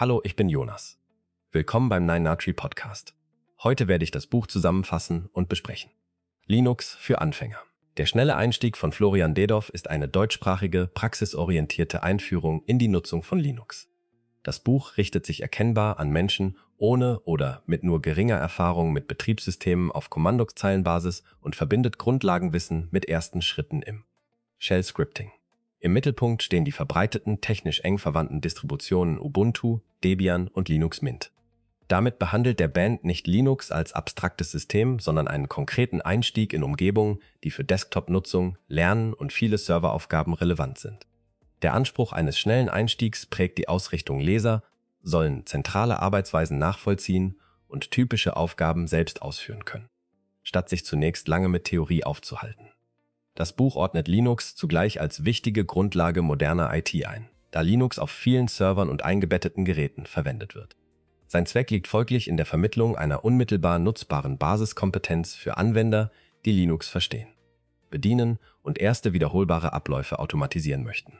Hallo, ich bin Jonas. Willkommen beim 9 Podcast. Heute werde ich das Buch zusammenfassen und besprechen. Linux für Anfänger. Der schnelle Einstieg von Florian Dedorf ist eine deutschsprachige, praxisorientierte Einführung in die Nutzung von Linux. Das Buch richtet sich erkennbar an Menschen ohne oder mit nur geringer Erfahrung mit Betriebssystemen auf Kommandozeilenbasis und verbindet Grundlagenwissen mit ersten Schritten im Shell Scripting. Im Mittelpunkt stehen die verbreiteten, technisch eng verwandten Distributionen Ubuntu, Debian und Linux Mint. Damit behandelt der Band nicht Linux als abstraktes System, sondern einen konkreten Einstieg in Umgebungen, die für Desktop-Nutzung, Lernen und viele Serveraufgaben relevant sind. Der Anspruch eines schnellen Einstiegs prägt die Ausrichtung. Leser sollen zentrale Arbeitsweisen nachvollziehen und typische Aufgaben selbst ausführen können, statt sich zunächst lange mit Theorie aufzuhalten. Das Buch ordnet Linux zugleich als wichtige Grundlage moderner IT ein, da Linux auf vielen Servern und eingebetteten Geräten verwendet wird. Sein Zweck liegt folglich in der Vermittlung einer unmittelbar nutzbaren Basiskompetenz für Anwender, die Linux verstehen, bedienen und erste wiederholbare Abläufe automatisieren möchten.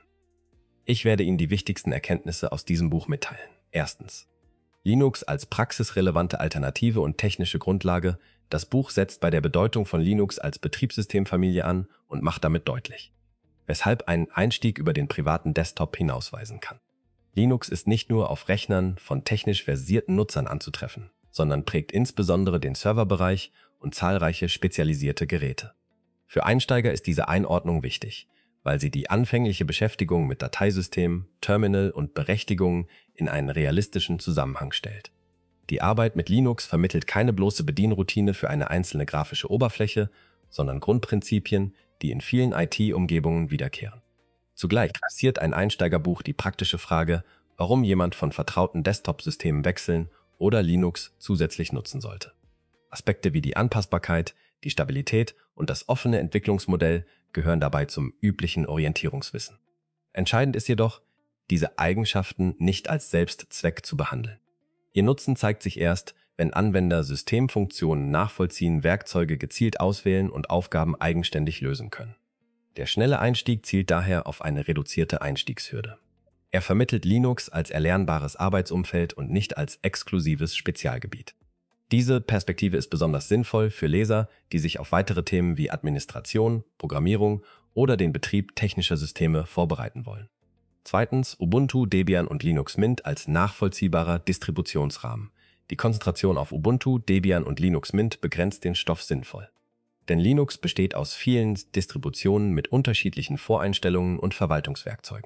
Ich werde Ihnen die wichtigsten Erkenntnisse aus diesem Buch mitteilen. Erstens. Linux als praxisrelevante Alternative und technische Grundlage. Das Buch setzt bei der Bedeutung von Linux als Betriebssystemfamilie an und macht damit deutlich, weshalb ein Einstieg über den privaten Desktop hinausweisen kann. Linux ist nicht nur auf Rechnern von technisch versierten Nutzern anzutreffen, sondern prägt insbesondere den Serverbereich und zahlreiche spezialisierte Geräte. Für Einsteiger ist diese Einordnung wichtig, weil sie die anfängliche Beschäftigung mit Dateisystemen, Terminal und Berechtigungen in einen realistischen Zusammenhang stellt. Die Arbeit mit Linux vermittelt keine bloße Bedienroutine für eine einzelne grafische Oberfläche, sondern Grundprinzipien, die in vielen IT-Umgebungen wiederkehren. Zugleich adressiert ein Einsteigerbuch die praktische Frage, warum jemand von vertrauten Desktop-Systemen wechseln oder Linux zusätzlich nutzen sollte. Aspekte wie die Anpassbarkeit, die Stabilität und das offene Entwicklungsmodell gehören dabei zum üblichen Orientierungswissen. Entscheidend ist jedoch, diese Eigenschaften nicht als Selbstzweck zu behandeln. Ihr Nutzen zeigt sich erst, wenn Anwender Systemfunktionen nachvollziehen, Werkzeuge gezielt auswählen und Aufgaben eigenständig lösen können. Der schnelle Einstieg zielt daher auf eine reduzierte Einstiegshürde. Er vermittelt Linux als erlernbares Arbeitsumfeld und nicht als exklusives Spezialgebiet. Diese Perspektive ist besonders sinnvoll für Leser, die sich auf weitere Themen wie Administration, Programmierung oder den Betrieb technischer Systeme vorbereiten wollen. Zweitens, Ubuntu, Debian und Linux Mint als nachvollziehbarer Distributionsrahmen. Die Konzentration auf Ubuntu, Debian und Linux Mint begrenzt den Stoff sinnvoll. Denn Linux besteht aus vielen Distributionen mit unterschiedlichen Voreinstellungen und Verwaltungswerkzeugen.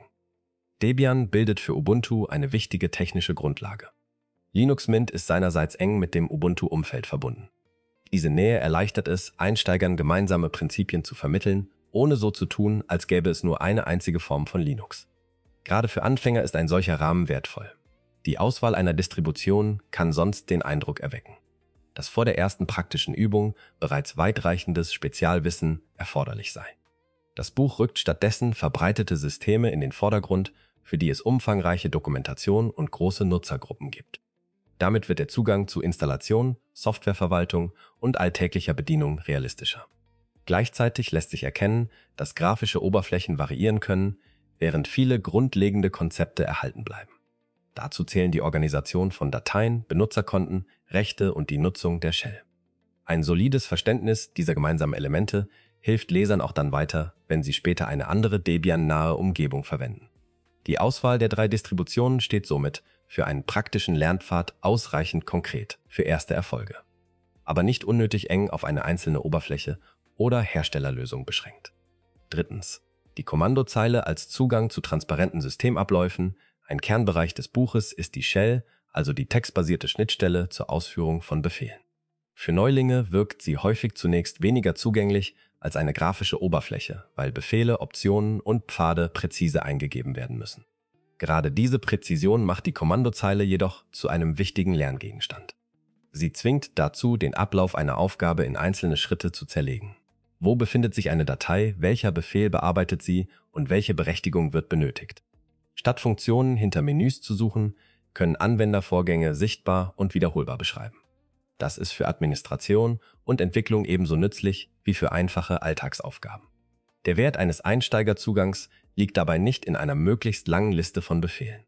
Debian bildet für Ubuntu eine wichtige technische Grundlage. Linux Mint ist seinerseits eng mit dem Ubuntu-Umfeld verbunden. Diese Nähe erleichtert es, Einsteigern gemeinsame Prinzipien zu vermitteln, ohne so zu tun, als gäbe es nur eine einzige Form von Linux. Gerade für Anfänger ist ein solcher Rahmen wertvoll. Die Auswahl einer Distribution kann sonst den Eindruck erwecken, dass vor der ersten praktischen Übung bereits weitreichendes Spezialwissen erforderlich sei. Das Buch rückt stattdessen verbreitete Systeme in den Vordergrund, für die es umfangreiche Dokumentation und große Nutzergruppen gibt. Damit wird der Zugang zu Installation, Softwareverwaltung und alltäglicher Bedienung realistischer. Gleichzeitig lässt sich erkennen, dass grafische Oberflächen variieren können, während viele grundlegende Konzepte erhalten bleiben. Dazu zählen die Organisation von Dateien, Benutzerkonten, Rechte und die Nutzung der Shell. Ein solides Verständnis dieser gemeinsamen Elemente hilft Lesern auch dann weiter, wenn sie später eine andere Debian-nahe Umgebung verwenden. Die Auswahl der 3 Distributionen steht somit für einen praktischen Lernpfad ausreichend konkret für erste Erfolge, aber nicht unnötig eng auf eine einzelne Oberfläche oder Herstellerlösung beschränkt. Drittens. Die Kommandozeile als Zugang zu transparenten Systemabläufen. Ein Kernbereich des Buches ist die Shell, also die textbasierte Schnittstelle zur Ausführung von Befehlen. Für Neulinge wirkt sie häufig zunächst weniger zugänglich als eine grafische Oberfläche, weil Befehle, Optionen und Pfade präzise eingegeben werden müssen. Gerade diese Präzision macht die Kommandozeile jedoch zu einem wichtigen Lerngegenstand. Sie zwingt dazu, den Ablauf einer Aufgabe in einzelne Schritte zu zerlegen. Wo befindet sich eine Datei, welcher Befehl bearbeitet sie und welche Berechtigung wird benötigt? Statt Funktionen hinter Menüs zu suchen, können Anwender Vorgänge sichtbar und wiederholbar beschreiben. Das ist für Administration und Entwicklung ebenso nützlich wie für einfache Alltagsaufgaben. Der Wert eines Einsteigerzugangs liegt dabei nicht in einer möglichst langen Liste von Befehlen.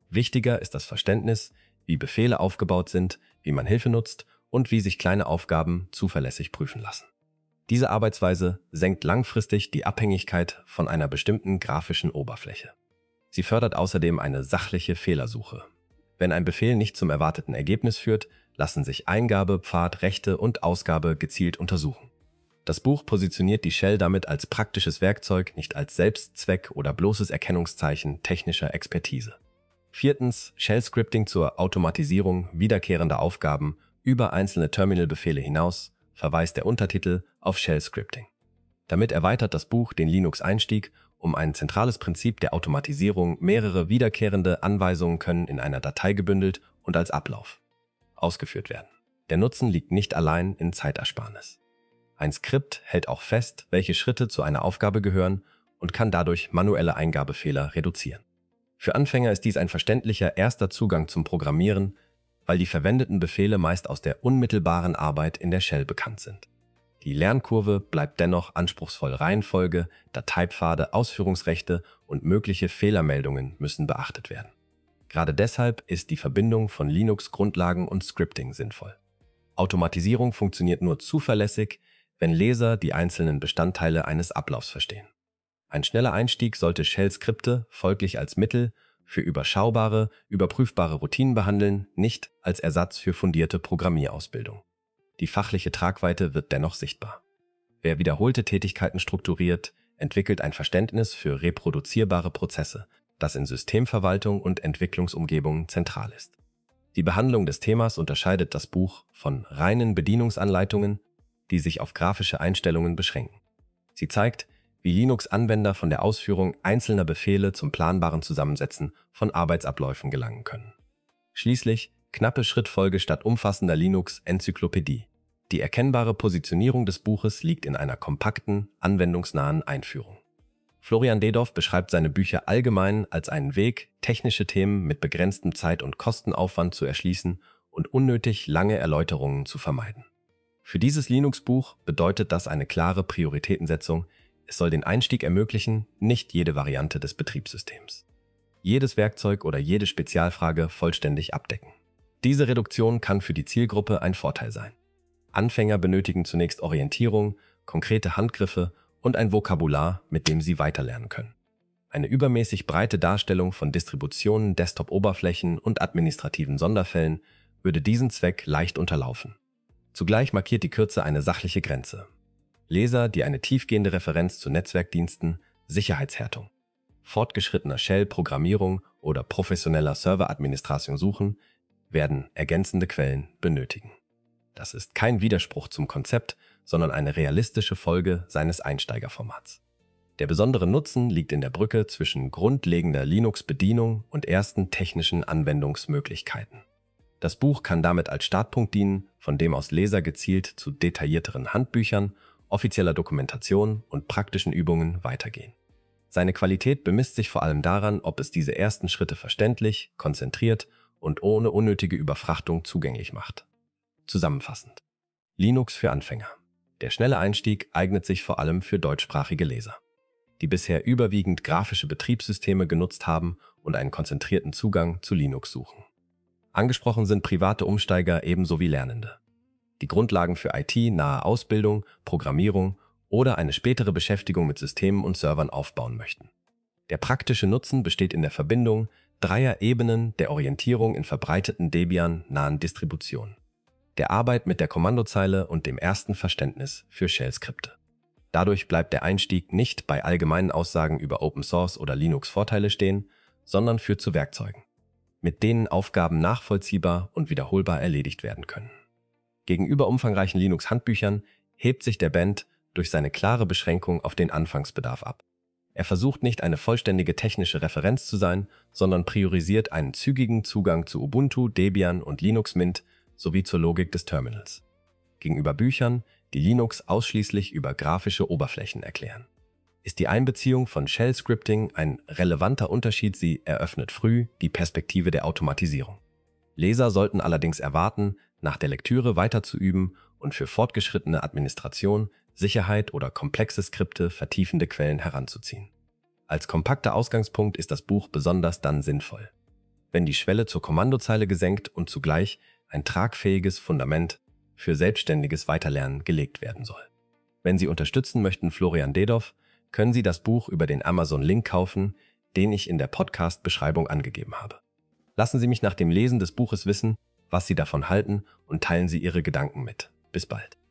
Wichtiger ist das Verständnis, wie Befehle aufgebaut sind, wie man Hilfe nutzt und wie sich kleine Aufgaben zuverlässig prüfen lassen. Diese Arbeitsweise senkt langfristig die Abhängigkeit von einer bestimmten grafischen Oberfläche. Sie fördert außerdem eine sachliche Fehlersuche. Wenn ein Befehl nicht zum erwarteten Ergebnis führt, lassen sich Eingabe, Pfad, Rechte und Ausgabe gezielt untersuchen. Das Buch positioniert die Shell damit als praktisches Werkzeug, nicht als Selbstzweck oder bloßes Erkennungszeichen technischer Expertise. Viertens, Shell-Scripting zur Automatisierung wiederkehrender Aufgaben über einzelne Terminal-Befehle hinaus, verweist der Untertitel auf Shell-Scripting. Damit erweitert das Buch den Linux-Einstieg um ein zentrales Prinzip der Automatisierung. Mehrere wiederkehrende Anweisungen können in einer Datei gebündelt und als Ablauf ausgeführt werden. Der Nutzen liegt nicht allein in Zeitersparnis. Ein Skript hält auch fest, welche Schritte zu einer Aufgabe gehören und kann dadurch manuelle Eingabefehler reduzieren. Für Anfänger ist dies ein verständlicher erster Zugang zum Programmieren, weil die verwendeten Befehle meist aus der unmittelbaren Arbeit in der Shell bekannt sind. Die Lernkurve bleibt dennoch anspruchsvoll. Reihenfolge, Dateipfade, Ausführungsrechte und mögliche Fehlermeldungen müssen beachtet werden. Gerade deshalb ist die Verbindung von Linux-Grundlagen und Scripting sinnvoll. Automatisierung funktioniert nur zuverlässig, wenn Leser die einzelnen Bestandteile eines Ablaufs verstehen. Ein schneller Einstieg sollte Shell-Skripte folglich als Mittel für überschaubare, überprüfbare Routinen behandeln, nicht als Ersatz für fundierte Programmierausbildung. Die fachliche Tragweite wird dennoch sichtbar. Wer wiederholte Tätigkeiten strukturiert, entwickelt ein Verständnis für reproduzierbare Prozesse, das in Systemverwaltung und Entwicklungsumgebungen zentral ist. Die Behandlung des Themas unterscheidet das Buch von reinen Bedienungsanleitungen, die sich auf grafische Einstellungen beschränken. Sie zeigt, wie Linux-Anwender von der Ausführung einzelner Befehle zum planbaren Zusammensetzen von Arbeitsabläufen gelangen können. Schließlich knappe Schrittfolge statt umfassender Linux-Enzyklopädie. Die erkennbare Positionierung des Buches liegt in einer kompakten, anwendungsnahen Einführung. Florian Dedorf beschreibt seine Bücher allgemein als einen Weg, technische Themen mit begrenztem Zeit- und Kostenaufwand zu erschließen und unnötig lange Erläuterungen zu vermeiden. Für dieses Linux-Buch bedeutet das eine klare Prioritätensetzung. Es soll den Einstieg ermöglichen, nicht jede Variante des Betriebssystems. Jedes Werkzeug oder jede Spezialfrage vollständig abdecken. Diese Reduktion kann für die Zielgruppe ein Vorteil sein. Anfänger benötigen zunächst Orientierung, konkrete Handgriffe und ein Vokabular, mit dem sie weiterlernen können. Eine übermäßig breite Darstellung von Distributionen, Desktop-Oberflächen und administrativen Sonderfällen würde diesen Zweck leicht unterlaufen. Zugleich markiert die Kürze eine sachliche Grenze. Leser, die eine tiefgehende Referenz zu Netzwerkdiensten, Sicherheitshärtung, fortgeschrittener Shell-Programmierung oder professioneller Serveradministration suchen, werden ergänzende Quellen benötigen. Das ist kein Widerspruch zum Konzept, sondern eine realistische Folge seines Einsteigerformats. Der besondere Nutzen liegt in der Brücke zwischen grundlegender Linux-Bedienung und ersten technischen Anwendungsmöglichkeiten. Das Buch kann damit als Startpunkt dienen, von dem aus Leser gezielt zu detaillierteren Handbüchern, offizieller Dokumentation und praktischen Übungen weitergehen. Seine Qualität bemisst sich vor allem daran, ob es diese ersten Schritte verständlich, konzentriert und ohne unnötige Überfrachtung zugänglich macht. Zusammenfassend: Linux für Anfänger. Der schnelle Einstieg eignet sich vor allem für deutschsprachige Leser, die bisher überwiegend grafische Betriebssysteme genutzt haben und einen konzentrierten Zugang zu Linux suchen. Angesprochen sind private Umsteiger ebenso wie Lernende, die Grundlagen für IT-nahe Ausbildung, Programmierung oder eine spätere Beschäftigung mit Systemen und Servern aufbauen möchten. Der praktische Nutzen besteht in der Verbindung dreier Ebenen der Orientierung in verbreiteten Debian-nahen Distributionen, der Arbeit mit der Kommandozeile und dem ersten Verständnis für Shell-Skripte. Dadurch bleibt der Einstieg nicht bei allgemeinen Aussagen über Open Source oder Linux-Vorteile stehen, sondern führt zu Werkzeugen, mit denen Aufgaben nachvollziehbar und wiederholbar erledigt werden können. Gegenüber umfangreichen Linux-Handbüchern hebt sich der Band durch seine klare Beschränkung auf den Anfangsbedarf ab. Er versucht nicht eine vollständige technische Referenz zu sein, sondern priorisiert einen zügigen Zugang zu Ubuntu, Debian und Linux Mint sowie zur Logik des Terminals. Gegenüber Büchern, die Linux ausschließlich über grafische Oberflächen erklären, ist die Einbeziehung von Shell-Scripting ein relevanter Unterschied. Sie eröffnet früh die Perspektive der Automatisierung. Leser sollten allerdings erwarten, nach der Lektüre weiter zu üben und für fortgeschrittene Administration, Sicherheit oder komplexe Skripte vertiefende Quellen heranzuziehen. Als kompakter Ausgangspunkt ist das Buch besonders dann sinnvoll, wenn die Schwelle zur Kommandozeile gesenkt und zugleich ein tragfähiges Fundament für selbstständiges Weiterlernen gelegt werden soll. Wenn Sie unterstützen möchten Florian Dedorf, können Sie das Buch über den Amazon-Link kaufen, den ich in der Podcast-Beschreibung angegeben habe. Lassen Sie mich nach dem Lesen des Buches wissen, was Sie davon halten, und teilen Sie Ihre Gedanken mit. Bis bald.